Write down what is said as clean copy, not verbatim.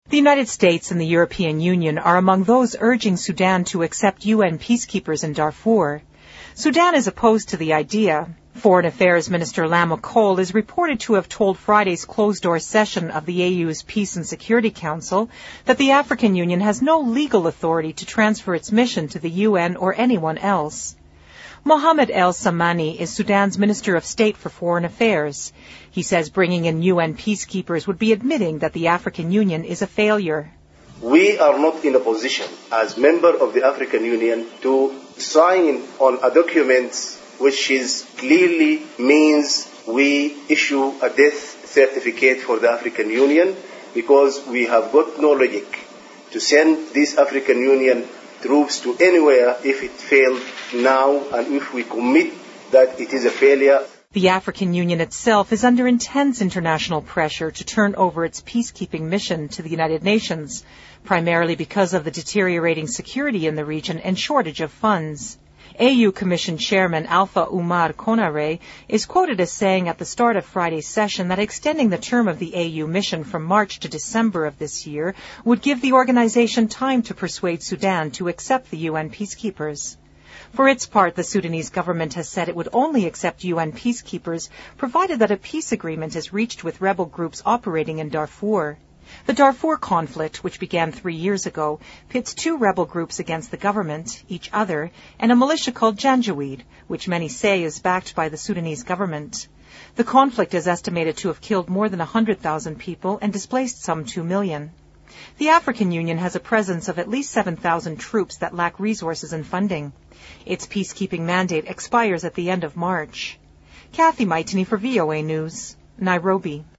The United States and the European Union are among those urging Sudan to accept UN peacekeepers in Darfur. Sudan is opposed to the idea. Foreign Affairs Minister Lama Cole is reported to have told Friday's closed-door session of the AU's Peace and Security Council that the African Union has no legal authority to transfer its mission to the UN or anyone else. Mohamed El Samani is Sudan's Minister of State for Foreign Affairs. He says bringing in UN peacekeepers would be admitting that the African Union is a failure. We are not in a position as member of the African Union to sign on a document which is clearly means we issue a death certificate for the African Union, because we have got no logic to send this African Union troops to anywhere if it failed now and if we commit that it is a failure. The African Union itself is under intense international pressure to turn over its peacekeeping mission to the United Nations, primarily because of the deteriorating security in the region and shortage of funds. AU Commission Chairman Alpha Umar Konare is quoted as saying at the start of Friday's session that extending the term of the AU mission from March to December of this year would give the organization time to persuade Sudan to accept the UN peacekeepers. For its part, the Sudanese government has said it would only accept UN peacekeepers provided that a peace agreement is reached with rebel groups operating in Darfur. The Darfur conflict, which began 3 years ago, pits 2 rebel groups against the government, each other, and a militia called Janjaweed, which many say is backed by the Sudanese government. The conflict is estimated to have killed more than 100,000 people and displaced some 2 million. The African Union has a presence of at least 7,000 troops that lack resources and funding. Its peacekeeping mandate expires at the end of March. Kathy Maitini for VOA News, Nairobi.